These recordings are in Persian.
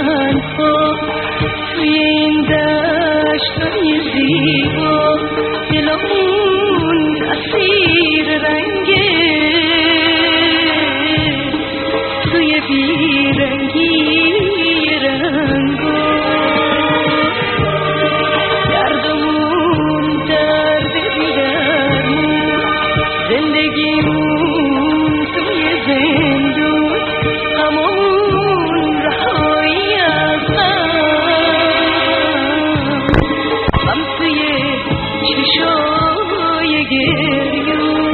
سنها توی این دشتای زیبا دلمون اسیر رنگه توی بیرنگی رنگو دردمون درد بیدرمون زندگیمون توی زندون همون رهایی از غم توی چشای گریون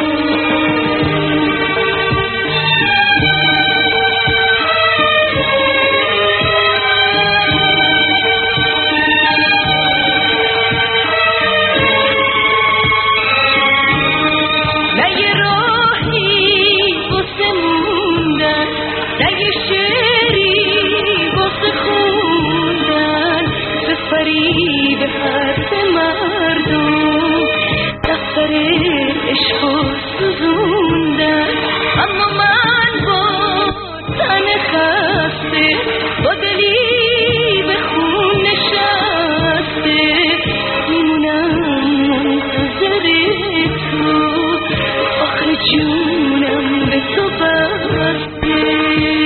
فریب حرف مردم دفتر عشق و سوزوندن اما من با تن خسته با دلی به خون نشسته میمونم منتظر تو آخه جونم به تو بسته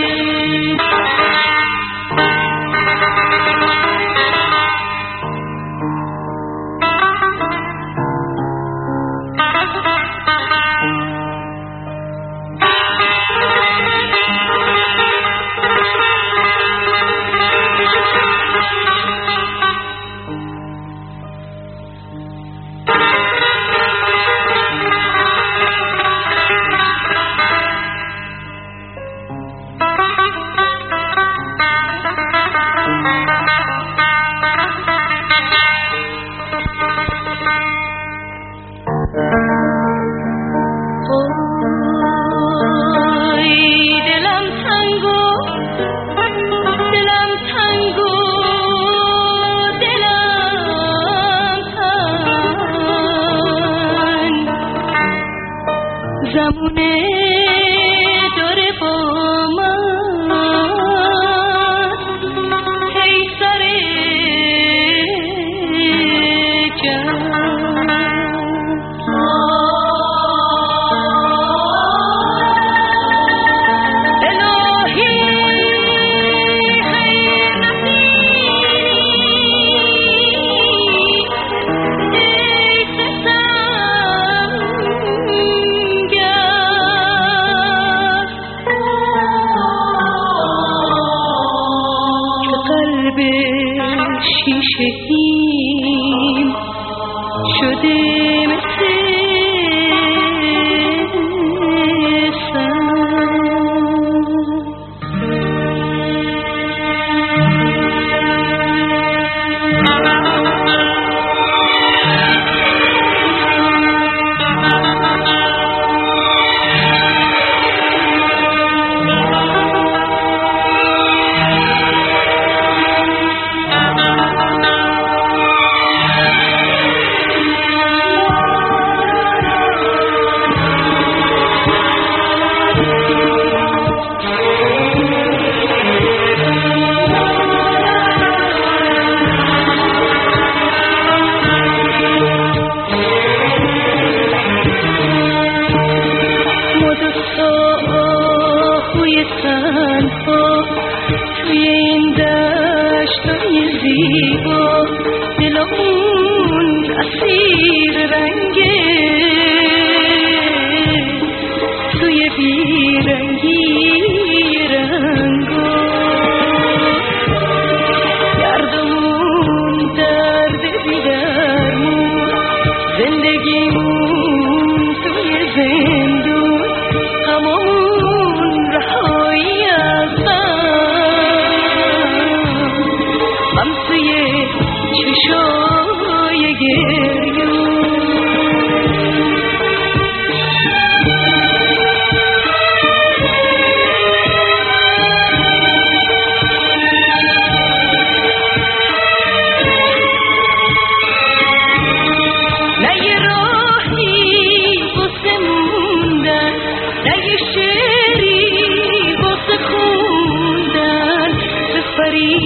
زمونه داره با من هی سر جان الهی خیر نصیب ای شیشه‌ایم شده مثل تنها توی این دشتای زیبا دلمون اسیر رنگه توی بیرنگی رنگو گردمون درد بیدرمون زندگیمون توی زندون همون رهایی از غم توی چشای گریون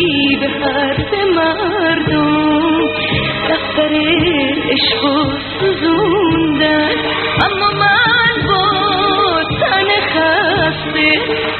به حرف مردم دفتر عشق و سوزوندن، اما من با تن خسته